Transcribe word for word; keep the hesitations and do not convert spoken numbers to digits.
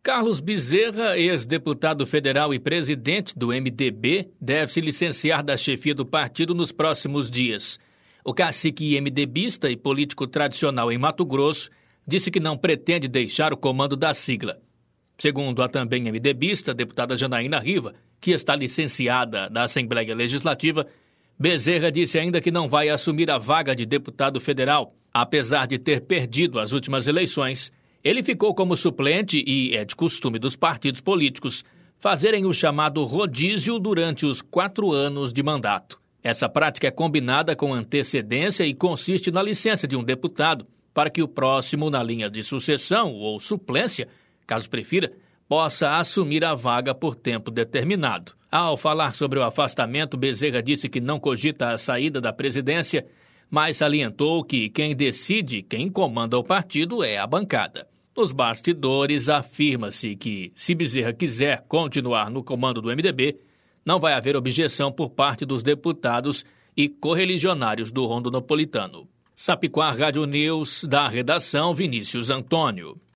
Carlos Bezerra, ex-deputado federal e presidente do M D B, deve se licenciar da chefia do partido nos próximos dias. O cacique MDBista e político tradicional em Mato Grosso disse que não pretende deixar o comando da sigla. Segundo a também MDBista, deputada Janaína Riva, que está licenciada da Assembleia Legislativa, Bezerra disse ainda que não vai assumir a vaga de deputado federal. Apesar de ter perdido as últimas eleições, ele ficou como suplente e é de costume dos partidos políticos fazerem o chamado rodízio durante os quatro anos de mandato. Essa prática é combinada com antecedência e consiste na licença de um deputado para que o próximo na linha de sucessão ou suplência, caso prefira, possa assumir a vaga por tempo determinado. Ao falar sobre o afastamento, Bezerra disse que não cogita a saída da presidência, mas salientou que quem decide quem comanda o partido é a bancada. Nos bastidores, afirma-se que, se Bezerra quiser continuar no comando do M D B, não vai haver objeção por parte dos deputados e correligionários do Rondônopolitano. Sapicó Rádio News, da redação Vinícius Antônio.